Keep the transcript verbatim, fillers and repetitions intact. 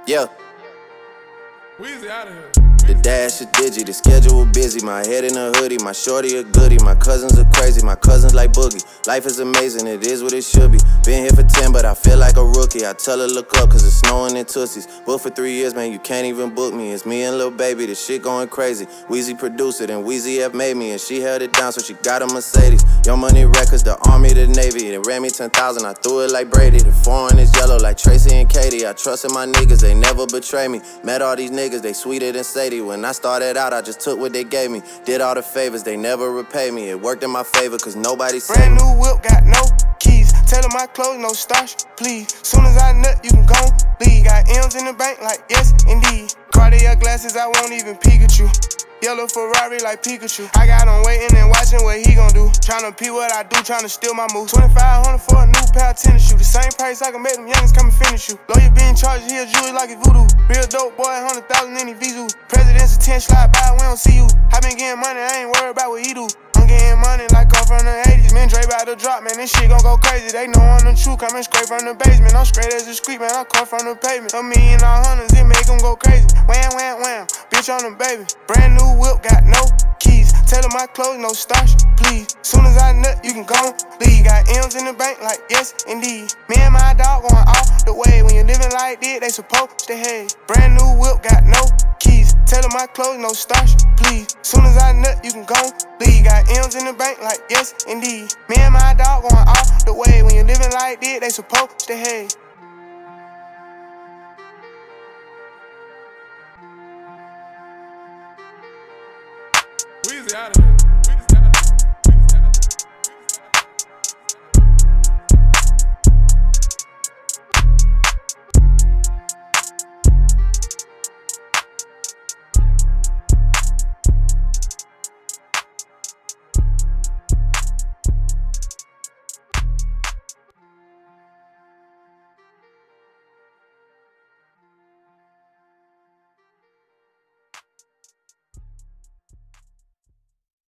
Yeah. Weezy out of here. The dash is digi, the schedule busy. My head in a hoodie, my shorty a goodie. My cousins are crazy, my cousins like Boogie. Life is amazing, it is what it should be. Been here for ten, but I feel like a rookie. I tell her look up, cause it's snowing in Tootsies. Booked for three years, man, you can't even book me. It's me and Lil Baby, the shit going crazy. Weezy produced it, and Weezy F made me. And she held it down, so she got a Mercedes. Young Money Records, the Army, the Navy. They ran me ten thousand, I threw it like Brady. The foreign is yellow like Tracy and Katie. I trusted my niggas, they never betray me. Met all these niggas, they sweeter than Sadie. When I started out, I just took what they gave me. Did all the favors, they never repay me. It worked in my favor, cause nobody said Brand new whip, got no keys. Tell them my clothes, no starch, please. Soon as I nut, you can go leave. Got M's in the bank, like yes, indeed. Cartier glasses, I won't even peek at you. Yellow Ferrari like Pikachu. I got him waiting and watching what he gon' do. Tryna pee what I do, tryna steal my moves. twenty-five hundred for a new pair of tennis shoes. The same price I can make them youngins come and finish you. Lawyer being charged, he a jewelry like it's voodoo. Real dope boy, one hundred thousand in his Vizu. President's attention slide by, we don't see you. I been getting money, I ain't worried about what he do. I'm getting money like I'm from the eighties. Man, Dre about to drop, man, this shit gon' go crazy. They know I'm the truth, coming straight from the basement. I'm straight as a street, man, I come from the pavement. A million all hundreds, it make them go crazy. Wham, wham, wham, bitch on the baby. Brand new whip, got no keys. Tell them my clothes, no starch, please. Soon as I nut, you can go leave. Got M's in the bank, like yes, indeed. Me and my dog going all the way. When you living like this, they supposed to hate. Brand new whip, got no keys. Tell them my clothes, no starch, please. Soon as I nut, you can go leave. Got M's in the bank, like yes, indeed. Me and my dog going all the way. When you living like this, they supposed to hate. Weezy out of here.